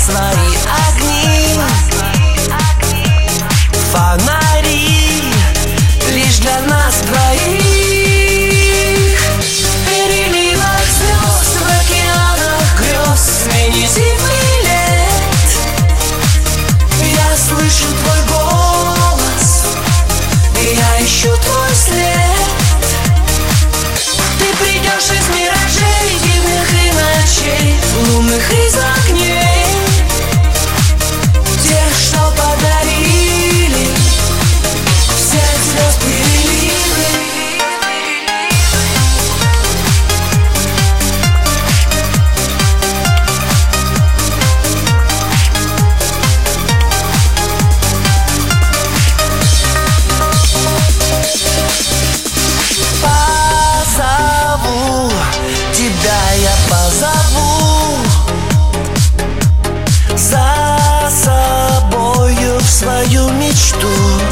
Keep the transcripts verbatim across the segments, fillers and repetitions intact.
свои огни, фонари лишь для нас двоих. В переливах звезд, в океанах грез, смене зимний лет. Я слышу твой голос, я ищу твой след. Ты придешь из миражей, дивных и ночей, лунных из огней, тех, что подарили всех звезд переливы. Позову тебя, я позову за собою в свою мечту.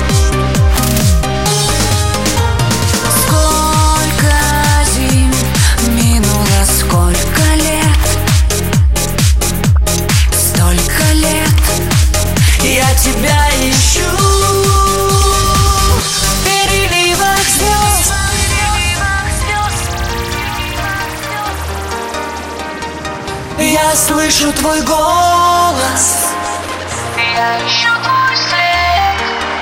Сколько зим минуло, сколько лет, столько лет Я тебя ищу в переливах звезд. Я слышу твой голос, я ищу твой след.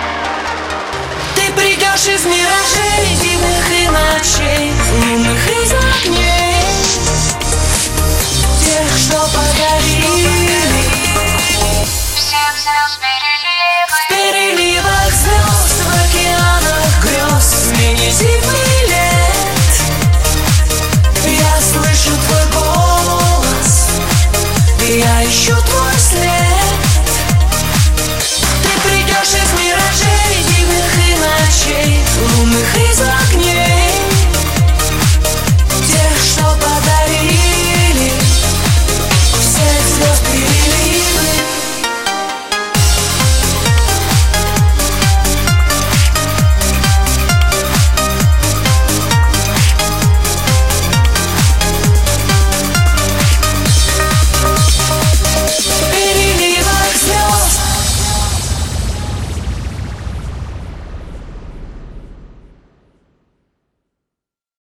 ты придешь из миражей, дивных и ночей, лунных из огней, тех, что подарили Всех звезд в переливах звезд, в океанах грез, в смене зимний лет. Я слышу твой голос, я ищу твой след. Ты придешь из миражей, дивных и ночей, лунных из огней.